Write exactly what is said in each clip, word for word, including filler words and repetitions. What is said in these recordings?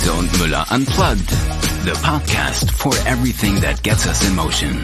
Riese und Müller Unplugged, the podcast for everything that gets us in motion.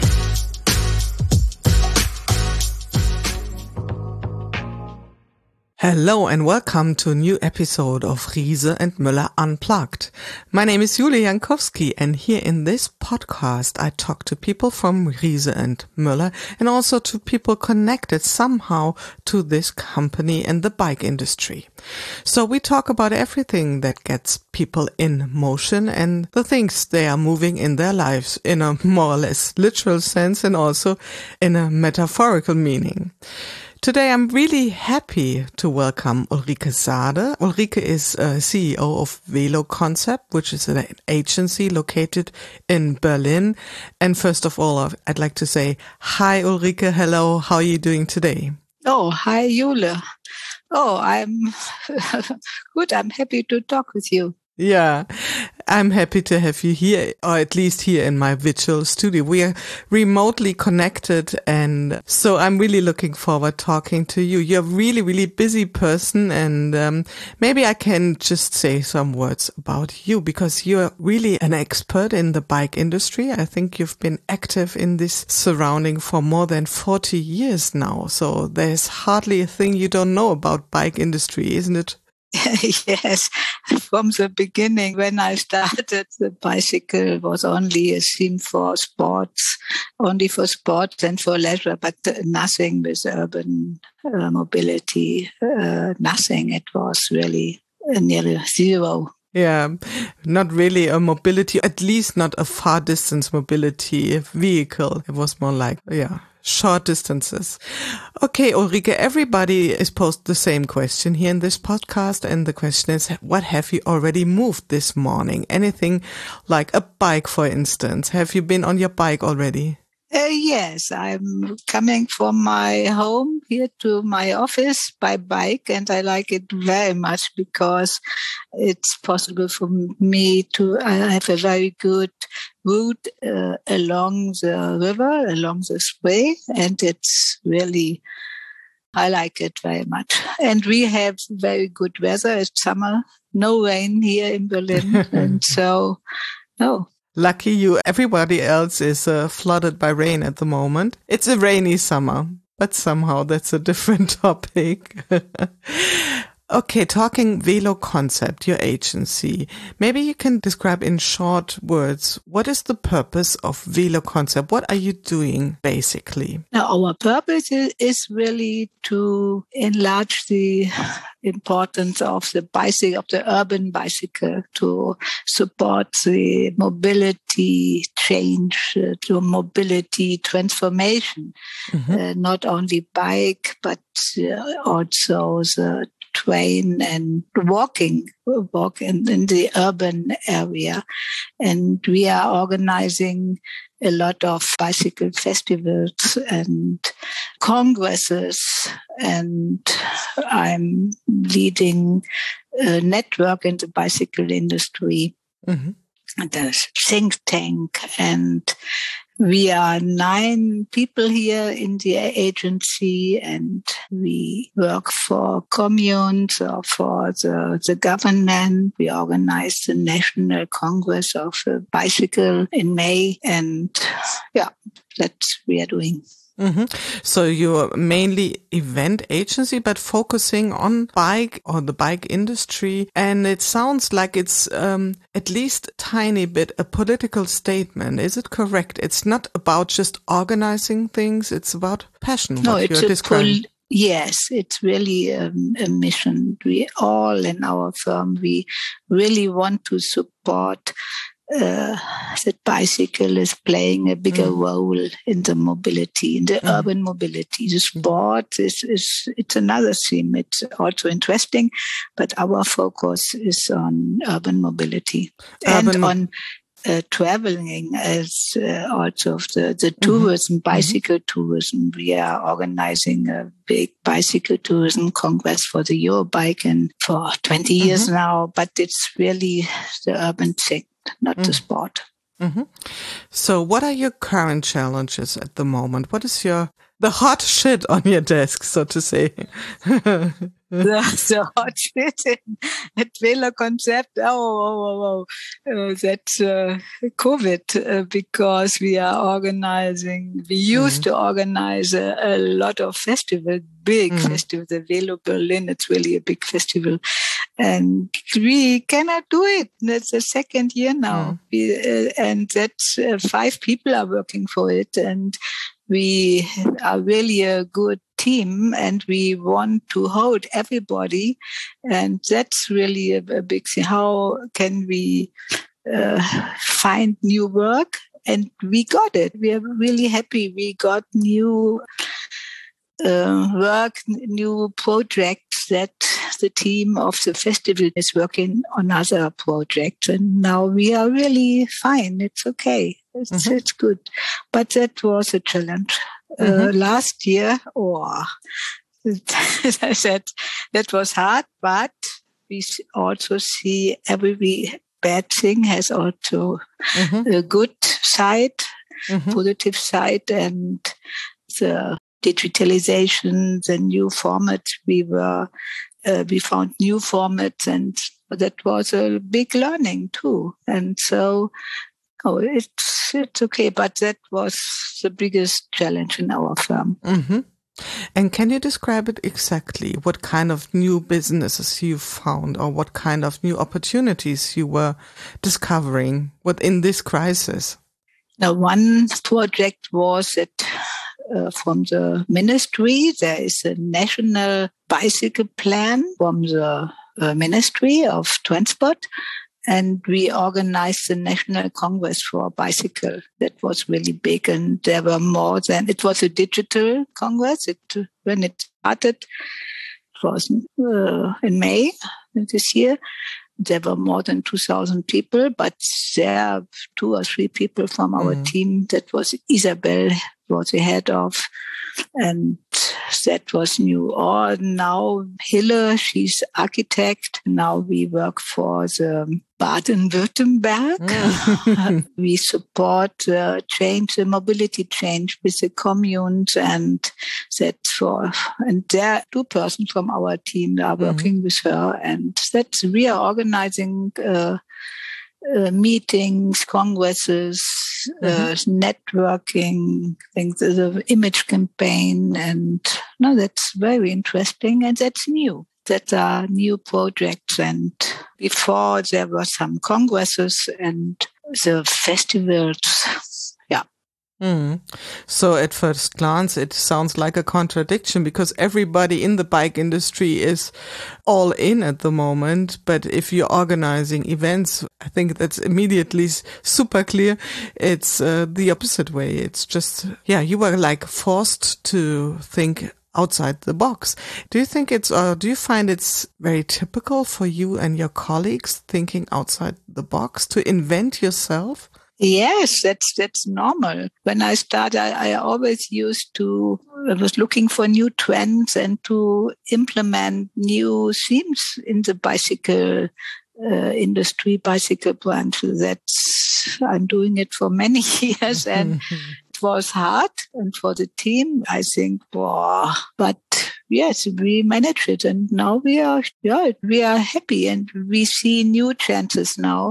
Hello and welcome to a new episode of Riese and Müller Unplugged. My name is Julia Jankowski, and here in this podcast I talk to people from Riese and Müller and also to people connected somehow to this company and the bike industry. So we talk about everything that gets people in motion and the things they are moving in their lives in a more or less literal sense and also in a metaphorical meaning. Today I'm really happy to welcome Ulrike Sade. Ulrike is uh, C E O of Velo Concept, which is an agency located in Berlin. And first of all, I'd like to say, hi Ulrike, hello, how are you doing today? Oh, hi Julia. Oh, I'm good, I'm happy to talk with you. Yeah, I'm happy to have you here, or at least here in my virtual studio. We are remotely connected, and so I'm really looking forward talking to you. You're a really, really busy person, and um, maybe I can just say some words about you, because you're really an expert in the bike industry. I think you've been active in this surrounding for more than forty years now, so there's hardly a thing you don't know about bike industry, isn't it? Yes, from the beginning, when I started, the bicycle was only a theme for sports, only for sports and for leisure, but nothing with urban uh, mobility, uh, nothing. It was really uh, nearly zero. Yeah, not really a mobility, at least not a far distance mobility vehicle. It was more like, yeah, short distances. Okay, Ulrike, everybody is posed the same question here in this podcast. And the question is, what have you already moved this morning? Anything like a bike, for instance? Have you been on your bike already? Uh, yes, I'm coming from my home here to my office by bike, and I like it very much because it's possible for me to I have a very good route uh, along the river, along the Spree, and it's really, I like it very much. And we have very good weather. It's summer, no rain here in Berlin, and so, no. Lucky you. Everybody else is uh, flooded by rain at the moment. It's a rainy summer, but somehow that's a different topic. Okay, talking Velo Concept, your agency. Maybe you can describe in short words, what is the purpose of Velo Concept? What are you doing, basically? Now, our purpose is, is really to enlarge the importance of the bicycle, of the urban bicycle, to support the mobility change, uh, to mobility transformation. Mm-hmm. Uh, not only bike, but uh, also the train and walking, walk in, in the urban area. And we are organizing a lot of bicycle festivals and congresses, and I'm leading a network in the bicycle industry, mm-hmm. the think tank, and we are nine people here in the agency, and we work for communes or for the, the government. We organized the National Congress of the Bicycle in May, and yeah, that's what we are doing. Mm-hmm. So you're mainly event agency, but focusing on bike or the bike industry. And it sounds like it's um, at least a tiny bit a political statement. Is it correct? It's not about just organizing things. It's about passion. No, what it's you're a describing. Pol- yes, it's really um, a mission. We all in our firm, we really want to support Uh, that bicycle is playing a bigger mm. role in the mobility, in the mm. urban mobility. The sport is, is, it's another theme. It's also interesting, but our focus is on urban mobility urban and on uh, traveling as uh, also the, the tourism, mm-hmm. bicycle mm-hmm. tourism. We are organizing a big bicycle tourism congress for the Eurobike and for twenty years mm-hmm. now, but it's really the urban thing, not mm. the sport. Mm-hmm. So what are your current challenges at the moment? What is your the hot shit on your desk, so to say. the, the hot shit at Wähler Konzept. Oh, oh, oh, oh. Uh, that's uh, COVID uh, because we are organizing, we used mm. to organize a, a lot of festivals, big mm. festivals. The Velo Berlin, it's really a big festival. And we cannot do it. That's the second year now. Mm. We, uh, and that's uh, five people are working for it. And we are really a good team and we want to hold everybody. And that's really a, a big thing. How can we uh, find new work? And we got it. We are really happy. We got new uh, work, new projects that the team of the festival is working on other projects. And now we are really fine. It's okay. It's, mm-hmm. it's good. But that was a challenge. Mm-hmm. Uh, last year, oh, as I said, that was hard, but we also see every bad thing has also mm-hmm. a good side, mm-hmm. positive side, and the digitalization, the new formats, we were, uh, we found new formats, and that was a big learning too. And so, oh, it's it's okay, but that was the biggest challenge in our firm. Mm-hmm. And can you describe it exactly? What kind of new businesses you found, or what kind of new opportunities you were discovering within this crisis? Now, one project was that uh, from the ministry, there is a national bicycle plan from the uh, Ministry of Transport. And we organized the National Congress for Bicycle. That was really big. And there were more than, it was a digital Congress. It, when it started, it was uh, in May this year. There were more than two thousand people, but there are two or three people from our mm. team. That was Isabel, was the head of, and that was new. Or now Hille, she's architect. Now we work for the Baden-Württemberg. Mm. We support uh, change, the mobility change with the communes, and that for, and there two persons from our team are working mm. with her, and that's, we are organizing uh, uh, meetings, congresses, mm-hmm. uh, networking, things, the image campaign, and no, that's very interesting, and that's new. That are new projects, and before there were some congresses and the festivals. Yeah. Mm. So at first glance, it sounds like a contradiction because everybody in the bike industry is all in at the moment. But if you're organizing events, I think that's immediately super clear. It's uh, the opposite way. It's just, yeah, you were like forced to think outside the box. Do you think it's, or do you find it's very typical for you and your colleagues thinking outside the box to invent yourself? Yes, that's that's normal. When I started, I, I always used to, I was looking for new trends and to implement new themes in the bicycle uh, industry, bicycle branch. That's, I'm doing it for many years and it was hard. And for the team, I think, wow, but yes, we managed it. And now we are, yeah, we are happy and we see new chances now.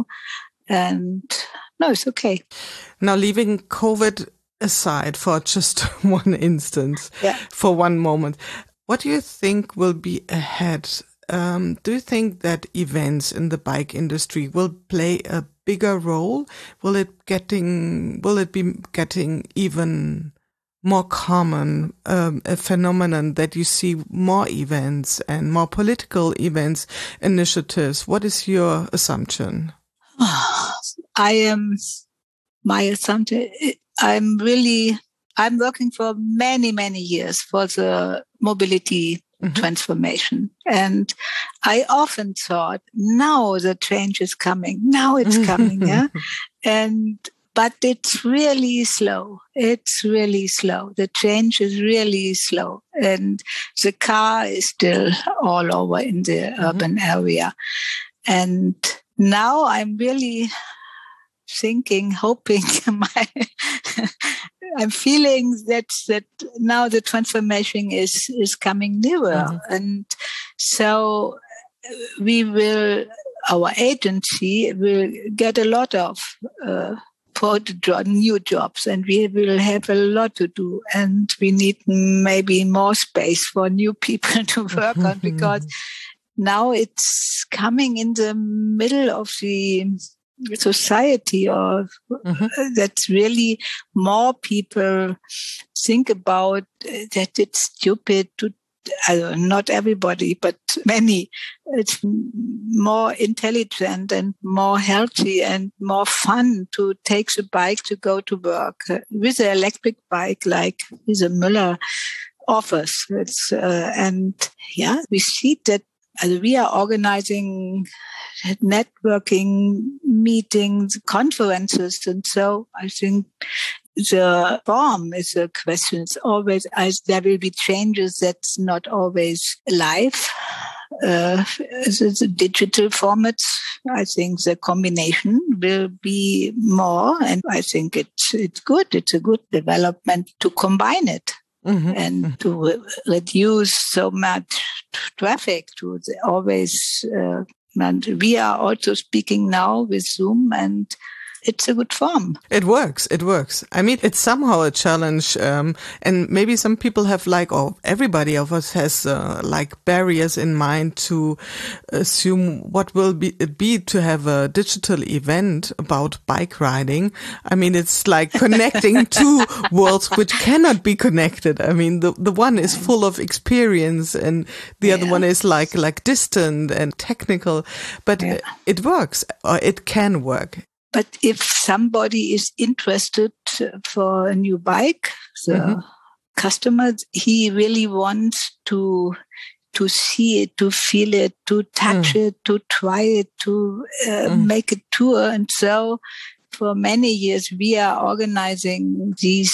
And no, it's okay. Now, leaving COVID aside for just one instance, yeah. for one moment, what do you think will be ahead? Um, do you think that events in the bike industry will play a bigger role? Will it getting? Will it be getting even more common, um, a phenomenon that you see more events and more political events, initiatives? What is your assumption? I am, my assumption, I'm really, I'm working for many, many years for the mobility mm-hmm. transformation. And I often thought, now the change is coming. Now it's coming. yeah. And, but it's really slow. It's really slow. The change is really slow. And the car is still all over in the mm-hmm. urban area. And now I'm really thinking, hoping, my I'm feeling that that now the transformation is is coming nearer, mm-hmm. and so we will. Our agency will get a lot of uh, new jobs, and we will have a lot to do, and we need maybe more space for new people to work on, because now it's coming in the middle of the society, or mm-hmm. that really more people think about that it's stupid to Uh, not everybody, but many. It's more intelligent and more healthy and more fun to take the bike to go to work uh, with an electric bike, like Riese Müller offers. It's, uh, and yeah, we see that uh, we are organizing networking meetings, conferences, and so I think the form is a question. It's always, as there will be changes, that's not always live. Uh, the digital formats, I think the combination will be more, and I think it's it's good. It's a good development to combine it. Mm-hmm. And to re- reduce so much traffic to the always. Uh, and we are also speaking now with Zoom, and it's a good form. It works. It works. I mean, it's somehow a challenge. Um, and maybe some people have like, or everybody of us has uh, like barriers in mind to assume what will be, be to have a digital event about bike riding. I mean, it's like connecting two worlds which cannot be connected. I mean, the, the one is full of experience and the yeah. other one is like, like distant and technical, but yeah. it works, or it can work. But if somebody is interested for a new bike, the mm-hmm. customer, he really wants to to see it, to feel it, to touch mm. it, to try it, to uh, mm. make a tour. And so for many years, we are organizing these,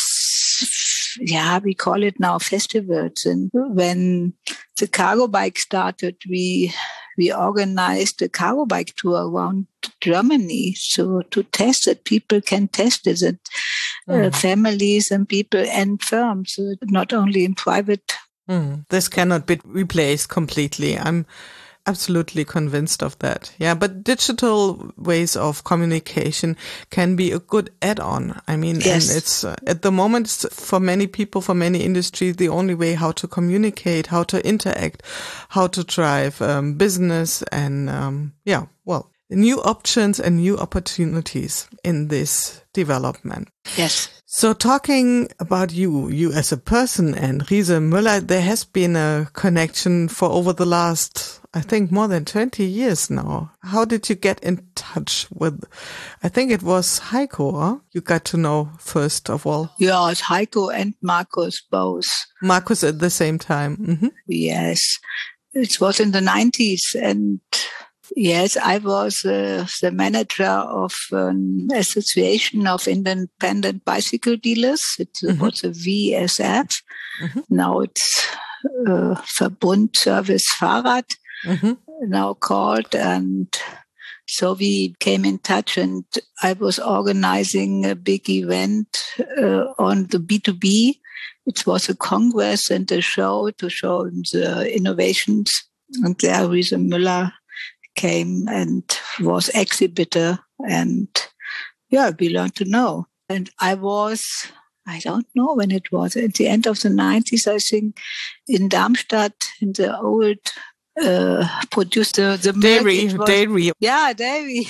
yeah, we call it now festivals. And when the cargo bike started, we we organized a cargo bike tour around Germany, so to test it, people can test it, and mm. uh, families and people and firms, so not only in private. Mm. This cannot be replaced completely. I'm absolutely convinced of that. Yeah, but digital ways of communication can be a good add-on. I mean, yes. and it's uh, at the moment it's for many people, for many industries, the only way how to communicate, how to interact, how to drive um, business, and um, yeah, well, new options and new opportunities in this development. Yes. So talking about you, you as a person and Riese Müller, there has been a connection for over the last, I think, more than twenty years now. How did you get in touch with, I think it was Heiko, huh? You got to know first of all. Yeah, it's Heiko and Markus both. Markus at the same time. Mm-hmm. Yes. It was in the nineties, and yes, I was uh, the manager of an association of independent bicycle dealers. It mm-hmm. was a V S F. Mm-hmm. Now it's uh, Verbund Service Fahrrad, mm-hmm. now called. And so we came in touch, and I was organizing a big event uh, on the B two B. It was a congress and a show to show the innovations. And there Riese Müller came and was exhibitor, and yeah, we learned to know. And I was, I don't know when it was, at the end of the nineties, I think, in Darmstadt, in the old uh, producer, the dairy, was, dairy. Yeah, dairy.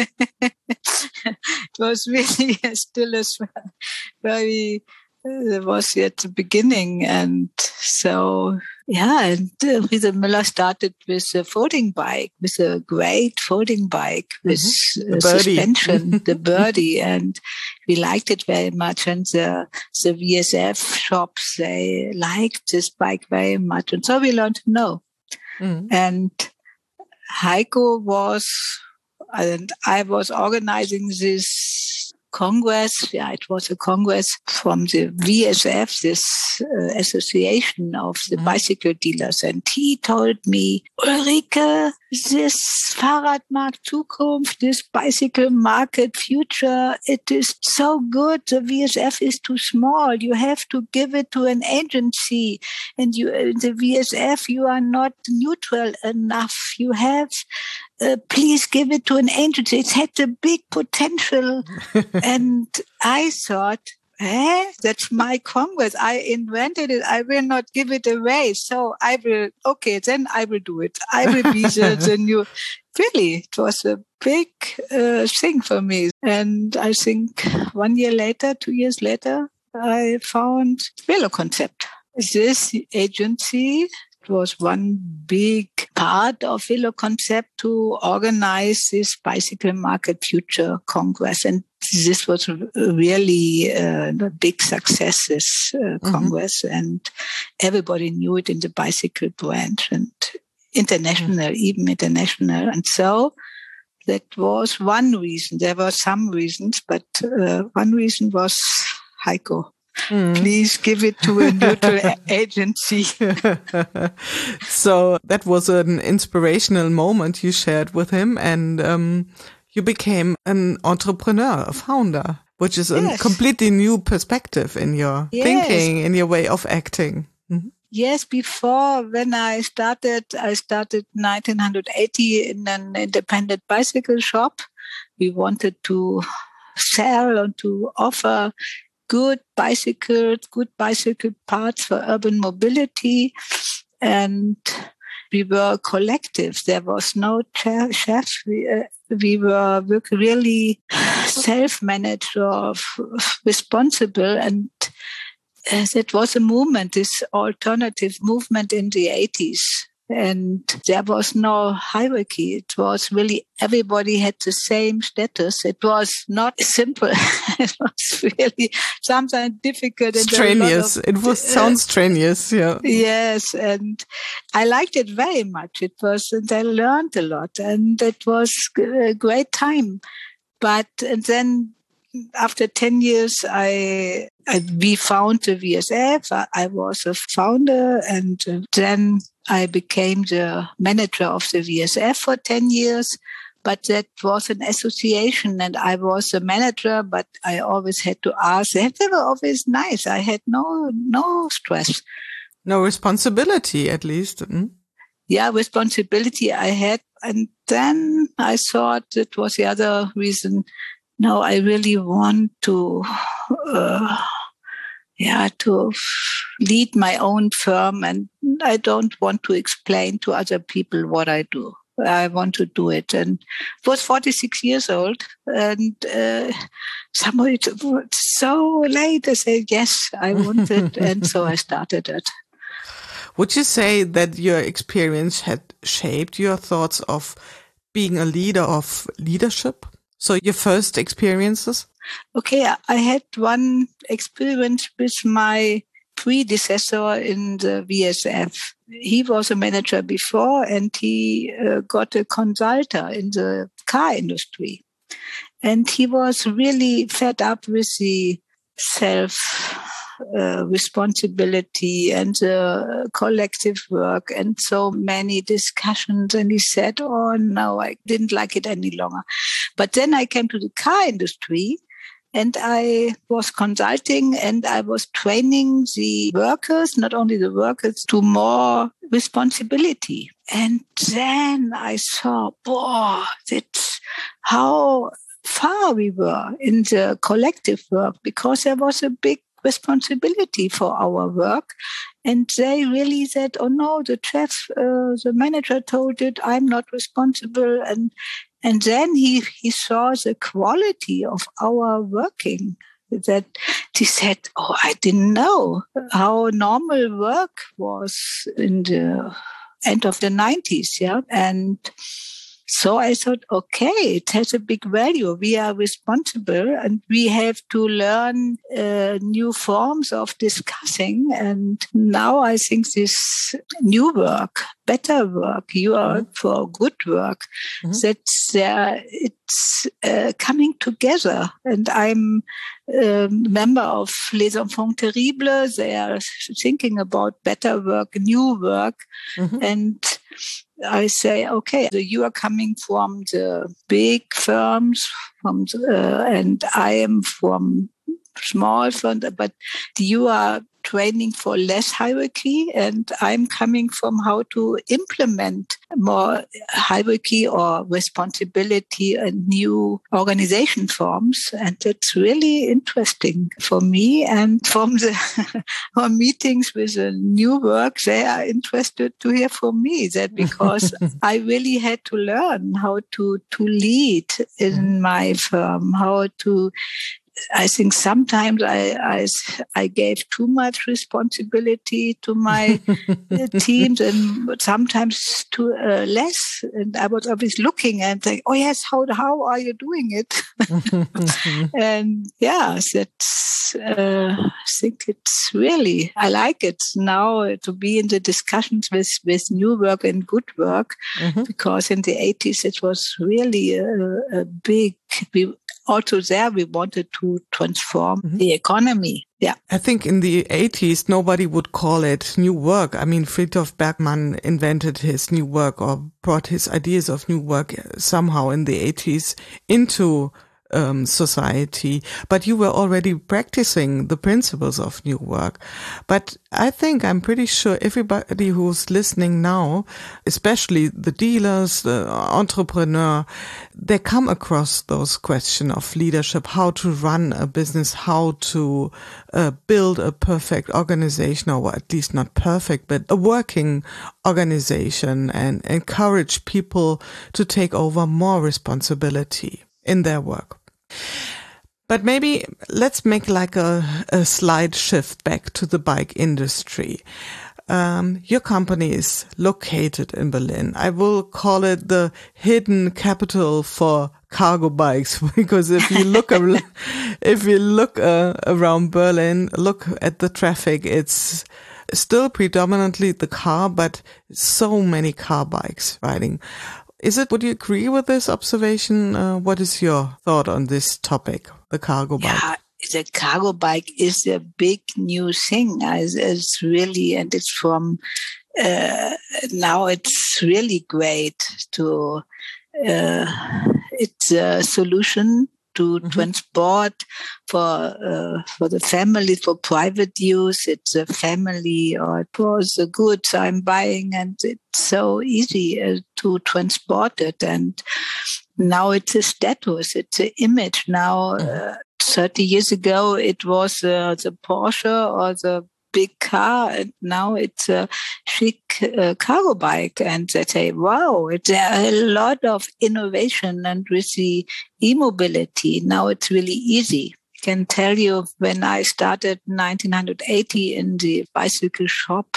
It was really still a very, uh, it was at the beginning. And so, yeah, and uh, Riese Müller started with a folding bike, with a great folding bike with mm-hmm. uh, suspension, the Birdie, and we liked it very much. And the, the V S F shops, they liked this bike very much. And so we learned to know. Mm-hmm. And Heiko was, and I was organizing this congress. Yeah, it was a congress from the V S F, this uh, association of the mm-hmm. bicycle dealers. And he told me, Ulrike, this Fahrradmarkt Zukunft, this bicycle market future, it is so good. The V S F is too small. You have to give it to an agency. And you, in the V S F, you are not neutral enough. You have Uh, please give it to an agency. It had a big potential. And I thought, eh, that's my congress. I invented it. I will not give it away. So I will, okay, then I will do it. I will be the, the new. Really, it was a big uh, thing for me. And I think one year later, two years later, I found VeloConcept. This agency was one big part of VeloConcept to organize this Bicycle Market Future Congress. And this was really uh, a big success, this uh, mm-hmm. Congress. And everybody knew it in the bicycle branch and international, mm-hmm. even international. And so that was one reason. There were some reasons, but uh, one reason was Heiko. Mm. Please give it to a neutral agency. So that was an inspirational moment you shared with him, and um, you became an entrepreneur, a founder, which is yes. a completely new perspective in your yes. thinking, in your way of acting. Mm-hmm. Yes, before when I started, I started nineteen eighty in an independent bicycle shop. We wanted to sell and to offer good bicycles, good bicycle parts for urban mobility. And we were collective. There was no chef. We, uh, we were really self-managed or responsible. And uh, that was a movement, this alternative movement in the eighties. And there was no hierarchy. It was really everybody had the same status. It was not simple. It was really sometimes difficult. And strenuous. Of, it was uh, sounds strenuous. Yeah. Yes, and I liked it very much. It was, and I learned a lot, and it was a great time. But and then after ten years, I, I we found the V S F. I, I was a founder, and then I became the manager of the V S F for ten years, but that was an association and I was a manager, but I always had to ask. They were always nice. I had no, no stress. No responsibility, at least. Mm-hmm. Yeah, responsibility I had. And then I thought it was the other reason. No, I really want to, uh, yeah, to lead my own firm, and I don't want to explain to other people what I do. I want to do it. And I was forty-six years old, and uh, somebody was so late. I said, yes, I want it. And so I started it. Would you say that your experience had shaped your thoughts of being a leader, of leadership? So your first experiences? Okay, I had one experience with my predecessor in the V S F. He was a manager before, and he uh, got a consultant in the car industry. And he was really fed up with the self uh, responsibility and the collective work and so many discussions. And he said, oh, no, I didn't like it any longer. But then I came to the car industry, and I was consulting and I was training the workers, not only the workers, to more responsibility. And then I saw, boy, that's how far we were in the collective work, because there was a big responsibility for our work. And they really said, oh no, the chef, uh, the manager told it, I'm not responsible. And And then he, he saw the quality of our working, that he said, oh, I didn't know how normal work was in the end of the nineties. Yeah. And So I thought, okay, it has a big value. We are responsible and we have to learn uh, new forms of discussing. And now I think this new work, better work, you are mm-hmm. for good work, mm-hmm. that's uh, it's uh, coming together. And I'm a member of Les Enfants Terribles. They are thinking about better work, new work. Mm-hmm. And I say, okay, so you are coming from the big firms, from the, uh, and I am from small firms, but you are training for less hierarchy, and I'm coming from how to implement more hierarchy or responsibility and new organization forms. And it's really interesting for me. And from the our meetings with the new work, they are interested to hear from me that because I really had to learn how to, to lead in my firm, how to I think sometimes I, I, I gave too much responsibility to my teams and sometimes too uh, less. And I was always looking and saying, oh yes, how, how are you doing it? And yeah, that's, uh, I think it's really, I like it now to be in the discussions with, with new work and good work, mm-hmm. because in the eighties it was really a, a big, we, also there we wanted to transform mm-hmm. the economy. Yeah. I think in the eighties, nobody would call it new work. I mean, Friedhof Bergmann invented his new work or brought his ideas of new work somehow in the eighties into Um, society, but you were already practicing the principles of new work. But I think I'm pretty sure everybody who's listening now, especially the dealers, the entrepreneur, they come across those questions of leadership, how to run a business, how to uh, build a perfect organization, or at least not perfect, but a working organization, and encourage people to take over more responsibility in their work. But maybe let's make like a, a slight shift back to the bike industry. Um, your company is located in Berlin. I will call it the hidden capital for cargo bikes, because if you look around, if you look uh, around Berlin, look at the traffic, it's still predominantly the car, but so many car bikes riding. Is it, would you agree with this observation? Uh, what is your thought on this topic, the cargo bike? Yeah, the cargo bike is a big new thing. It's, it's really, and it's from, uh, now it's really great to, uh, it's a solution to mm-hmm. transport for uh, for the family, for private use. It's a family or for the goods I'm buying, and it's so easy uh, to transport it. And now it's a status, it's an image. Now, uh, thirty years ago, it was uh, the Porsche or the big car, and now it's a chic uh, cargo bike. And they say, wow, it's a lot of innovation. And with the e-mobility, now it's really easy. I can tell you, when I started nineteen eighty in the bicycle shop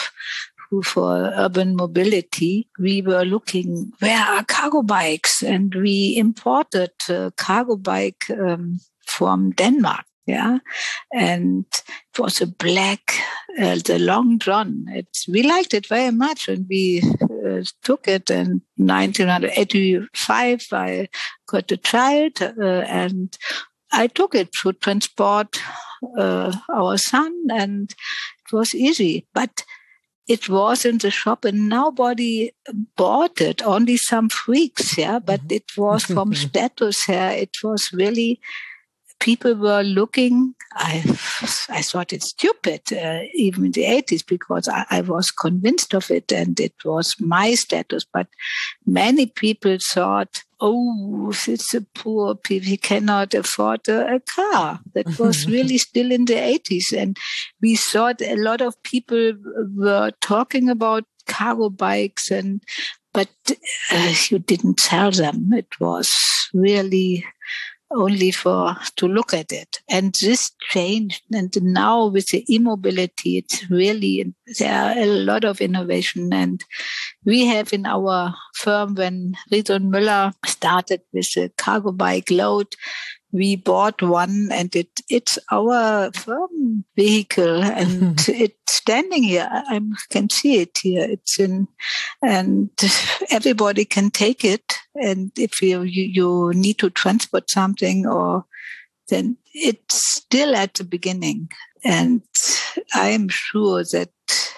for urban mobility, we were looking, where are cargo bikes? And we imported a cargo bike um, from Denmark. Yeah, and it was a black, uh, the Long John. It's, we liked it very much, and we uh, took it. In nineteen eighty-five, I got a child, uh, and I took it to transport uh, our son, and it was easy. But it was in the shop, and nobody bought it. Only some freaks, yeah. But it was from status here. It was really. People were looking, I, I thought it's stupid, uh, even in the eighties, because I, I was convinced of it and it was my status. But many people thought, oh, it's a poor people, he cannot afford a, a car. That was really still in the eighties. And we thought a lot of people were talking about cargo bikes, and but uh, you didn't sell them. It was really only for to look at it. And this changed. And now with the e-mobility, it's really, there are a lot of innovation. And we have in our firm, when Riese and Müller started with the cargo bike load, we bought one, and it it's our firm vehicle, and it's standing here. I can see it here. It's in, and everybody can take it. And if you, you, you need to transport something, or then it's still at the beginning. And I'm sure that,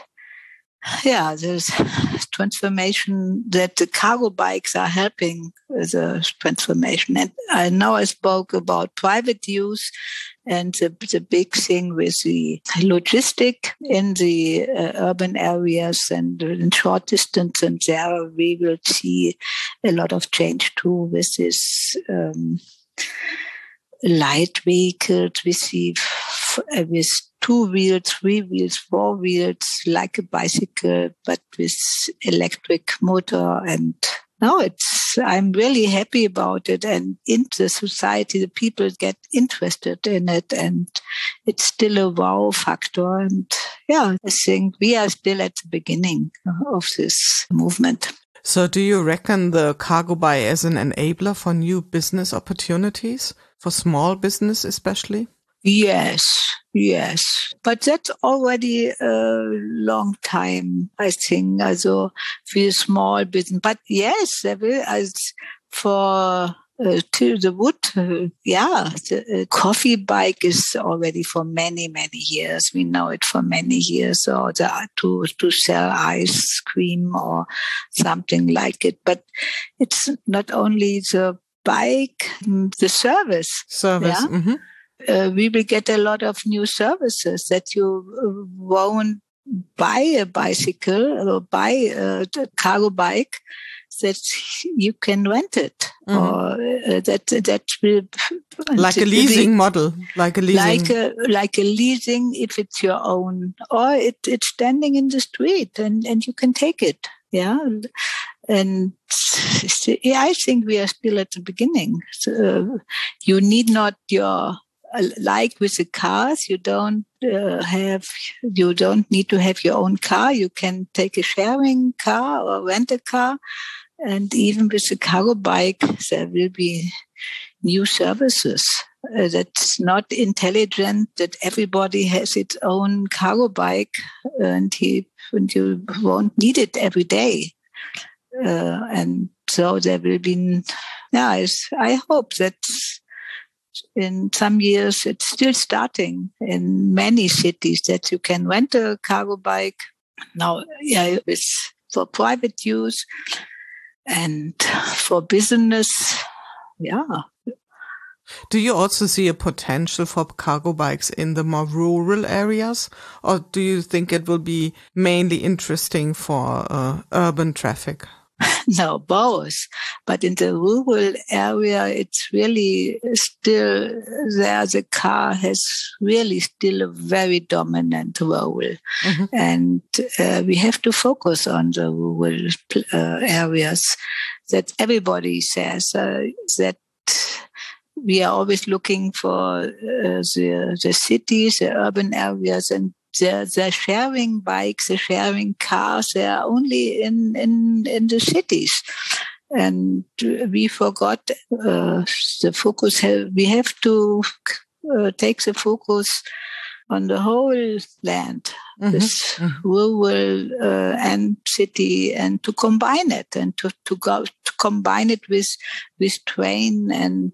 yeah, there's transformation, that the cargo bikes are helping the transformation. And I know I spoke about private use and the, the big thing with the logistic in the uh, urban areas and in short distance. And there we will see a lot of change too with this um, light vehicles. We see f- with two wheels, three wheels, four wheels, like a bicycle, but with electric motor. And now it's, I'm really happy about it. And in the society, the people get interested in it, and it's still a wow factor. And yeah, I think we are still at the beginning of this movement. So do you reckon the cargo bike as an enabler for new business opportunities, for small business especially? Yes, yes. But that's already a long time, I think, also for small business. But yes, there will, as for uh, to the wood, uh, yeah, the uh, coffee bike is already for many, many years. We know it for many years, or the, to, to sell ice cream or something like it. But it's not only the bike, the service. Service, yeah? mm-hmm. Uh, we will get a lot of new services that you uh, won't buy a bicycle or buy a cargo bike, that you can rent it. Mm-hmm. Or uh, that that will like a leasing be, model, like a leasing, like a like a leasing if it's your own, or it, it's standing in the street and, and you can take it. Yeah. And yeah, I think we are still at the beginning. So, uh, you need not your, like with the cars, you don't uh, have, you don't need to have your own car. You can take a sharing car or rent a car. And even with the cargo bike, there will be new services. Uh, that's not intelligent that everybody has its own cargo bike, and he and you won't need it every day. Uh, and so there will be, yeah, I hope that in some years it's still starting in many cities that you can rent a cargo bike. Now, yeah, it's for private use and for business. Yeah. Do you also see a potential for cargo bikes in the more rural areas, or do you think it will be mainly interesting for uh, urban traffic? No, both. But in the rural area, it's really still there. The car has really still a very dominant role. Mm-hmm. And uh, we have to focus on the rural uh, areas. That everybody says uh, that we are always looking for uh, the, the cities, the urban areas, and the, the sharing bikes, the sharing cars, they are only in, in, in the cities. And we forgot uh, the focus. We have to uh, take the focus on the whole land, mm-hmm. this mm-hmm. rural uh, and city, and to combine it and to, to go to combine it with with train. And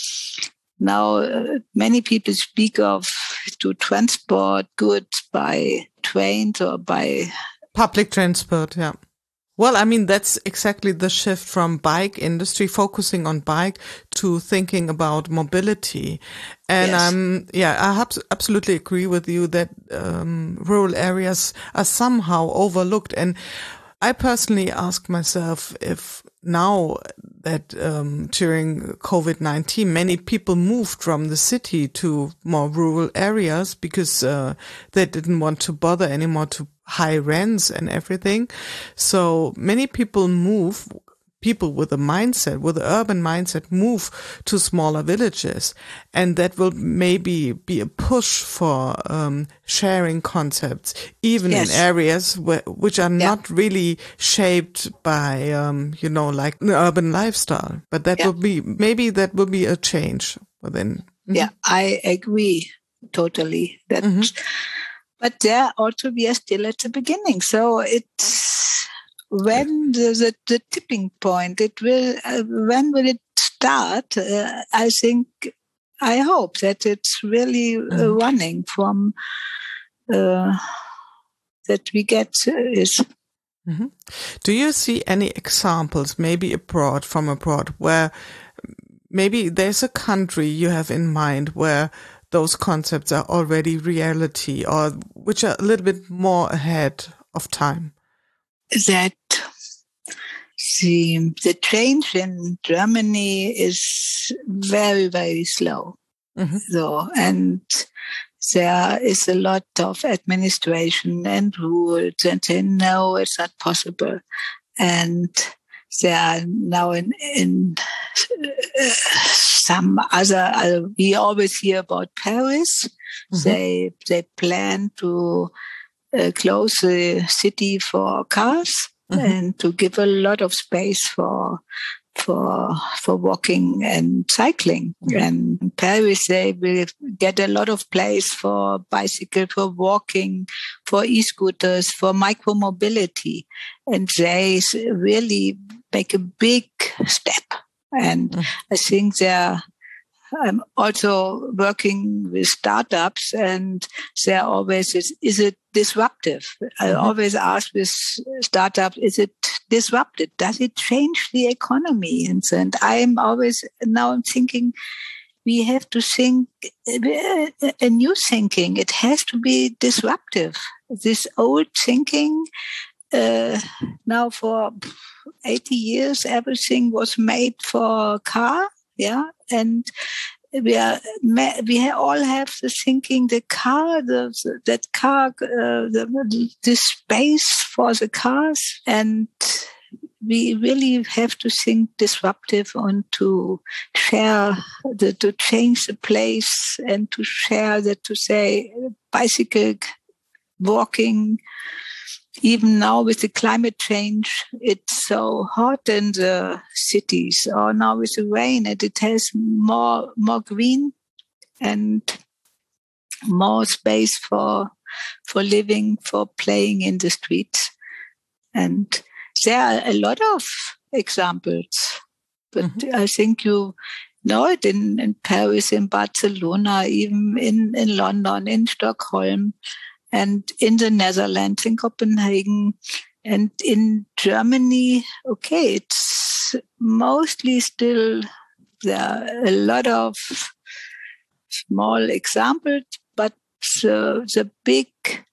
now uh, many people speak of to transport goods by trains or by public transport. Yeah. Well, I mean, that's exactly the shift from bike industry, focusing on bike, to thinking about mobility. And yes. um, yeah, I have absolutely agree with you that um, rural areas are somehow overlooked. And I personally ask myself if now that um, during COVID nineteen, many people moved from the city to more rural areas because uh, they didn't want to bother anymore to high rents and everything. So many people move people with a mindset, with an urban mindset, move to smaller villages. And that will maybe be a push for um, sharing concepts, even yes. in areas where, which are yeah. not really shaped by, um, you know, like an urban lifestyle. But that yeah. will be, maybe that will be a change within. Mm-hmm. Yeah, I agree totally. That, mm-hmm. But there also we are still at the beginning. So it's when the, the, the tipping point, it will, uh, when will it start? Uh, I think, I hope that it's really uh, mm-hmm. running from, uh, that we get uh, is. Mm-hmm. Do you see any examples, maybe abroad, from abroad, where maybe there's a country you have in mind where those concepts are already reality, or which are a little bit more ahead of time? That the, the change in Germany is very, very slow. Mm-hmm. So, and there is a lot of administration and rules, and they know it's not possible. And they are now in, in uh, some other, uh, we always hear about Paris. Mm-hmm. They, they plan to uh, close the city for cars mm-hmm. and to give a lot of space for for for walking and cycling. Mm-hmm. And in Paris, they will get a lot of place for bicycle, for walking, for e-scooters, for micromobility. And they really make a big step. And mm-hmm. I think they're I'm also working with startups, and they're always, is, is it disruptive? Mm-hmm. I always ask with startups, is it disruptive? Does it change the economy? And, and I'm always now I'm thinking we have to think a new thinking. It has to be disruptive. This old thinking, uh, now for eighty years, everything was made for a car. Yeah. And we are, we all have the thinking, the car, the, that car, uh, the, the space for the cars. And we really have to think disruptive and to share, the, to change the place and to share that, to say bicycle, walking. Even now with the climate change, it's so hot in the cities. Or now with the rain, it, it has more more green and more space for for living, for playing in the streets. And there are a lot of examples. But mm-hmm. I think you know it in, in Paris, in Barcelona, even in, in London, in Stockholm. And in the Netherlands, in Copenhagen, and in Germany, okay, it's mostly still, there are a lot of small examples, but uh, the big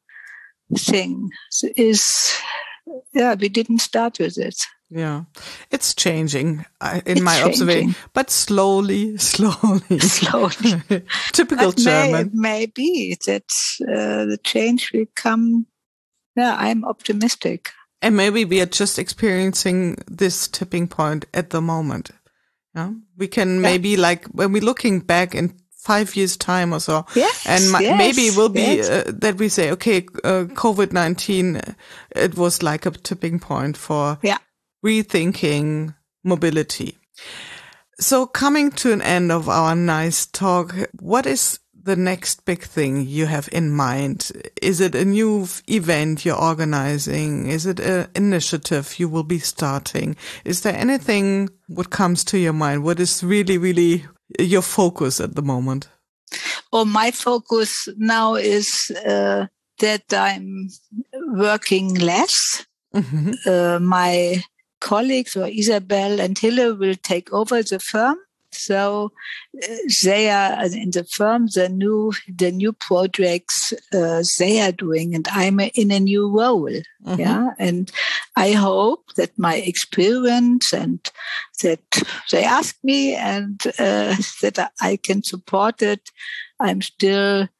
thing is, yeah, we didn't start with it. Yeah, it's changing uh, in it's my changing. observation, but slowly, slowly. Slowly. Typical but German. May, maybe that uh, the change will come. Yeah, I'm optimistic. And maybe we are just experiencing this tipping point at the moment. Yeah, we can yeah. maybe like when we're looking back in five years time or so. Yes, and my, yes, maybe it will be yes. uh, that we say, okay, uh, COVID nineteen, it was like a tipping point for yeah. rethinking mobility. So coming to an end of our nice talk, what is the next big thing you have in mind? Is it a new event you're organizing? Is it an initiative you will be starting? Is there anything what comes to your mind? What is really, really your focus at the moment? Oh, my focus now is uh, that I'm working less. Mm-hmm. Uh, my colleagues, or Isabel and Hille, will take over the firm. So uh, they are in the firm, the new the new projects uh, they are doing, and I'm in a new role. Mm-hmm. Yeah, and I hope that my experience and that they ask me and uh, that I can support it. I'm still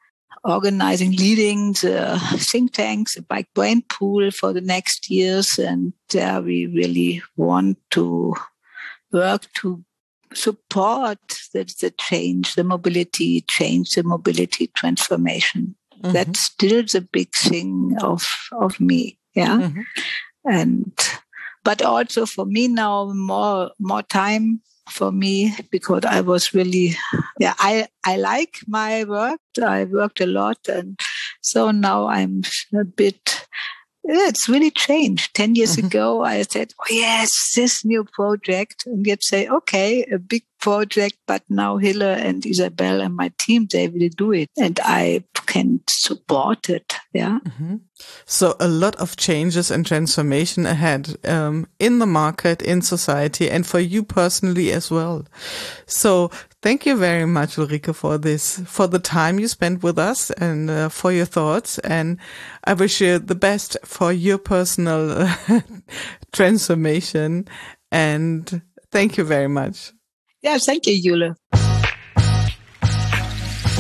organizing, leading the think tanks, the Bike Brain Pool for the next years. And there we really want to work to support the, the change, the mobility change, the mobility transformation. Mm-hmm. That's still the big thing of, of me. Yeah. Mm-hmm. And, but also for me now, more, more time for me, because I was really, yeah, I, I like my work. I worked a lot. And so now I'm a bit, it's really changed. Ten years mm-hmm. ago, I said, oh, yes, this new project. And you'd say, okay, a big project, but now Hille and Isabel and my team, they will do it. And I can support it. Yeah. Mm-hmm. So a lot of changes and transformation ahead um, in the market, in society, and for you personally as well. So thank you very much, Ulrike, for this, for the time you spent with us and uh, for your thoughts. And I wish you the best for your personal transformation. And thank you very much. Yeah, thank you, Jule.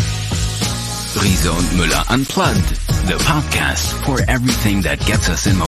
Riese und Müller Unplugged, the podcast for everything that gets us in motion.